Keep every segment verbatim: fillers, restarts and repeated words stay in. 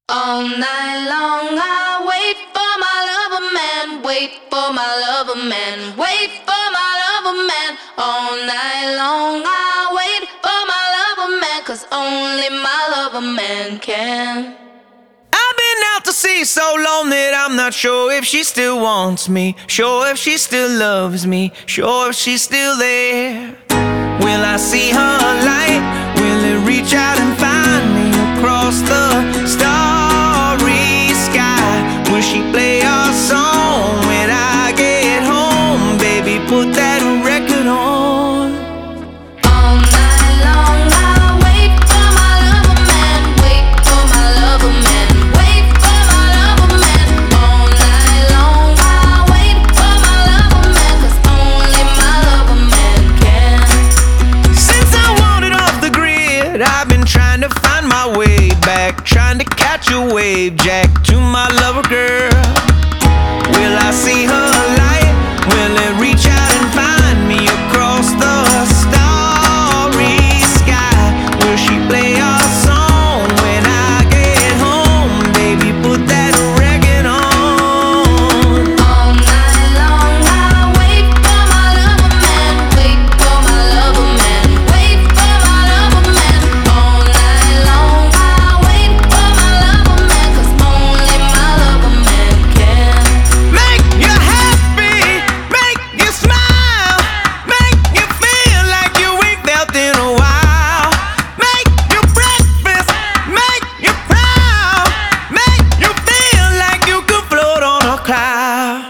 All night long I wait for my lover man, wait for my lover man, wait for my lover man. All night long I wait for my lover man, 'cause only my lover man can. I've been out to sea so long that I'm not sure if she still wants me, sure if she still loves me, sure if she's still there. Will I see her light? Will it reach out and find me across the starry sky? Will she play our song when I get home? Baby, put that record on. All night long I wait for my lover man, wait for my lover man, wait for my lover man. All night long I wait for my lover man, 'cause only my lover man can. Since I wandered off the grid, I've been trying to find my way back, trying to catch a wave, Jack, to my lover girl. Will I see her light? Will it reach out and find me across the starry sky? Will she play our song when I get home? Baby, put that record on. All night long I wait for my lover man, wait for my lover man, wait for my lover man. All night long I wait for my lover man, 'cause only my lover man can. Make you happy, make you smile, make you feel like you ain't felt in a while. Make you breakfast, make you proud, make you feel like you could float on a cloud.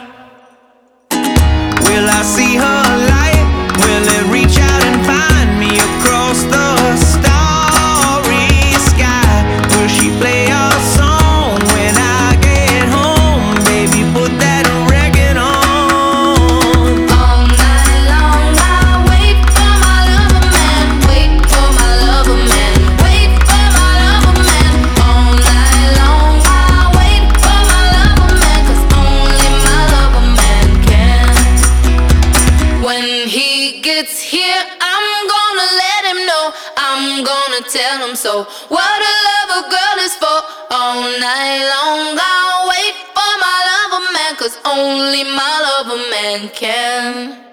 Will I see her light? Will it reach out and find me across the starry sky? Will she play our song when I get home? Baby, put that record on. All night long I wait for my lover man, wait for my lover man, wait for my lover man. All night long I wait for my lover man, 'cause only my lover man can. When he gets here, I'm gonna let him know, I'm gonna tell him so. What a lover girl is for. All night long I'll wait for my lover man, 'cause only my lover man can.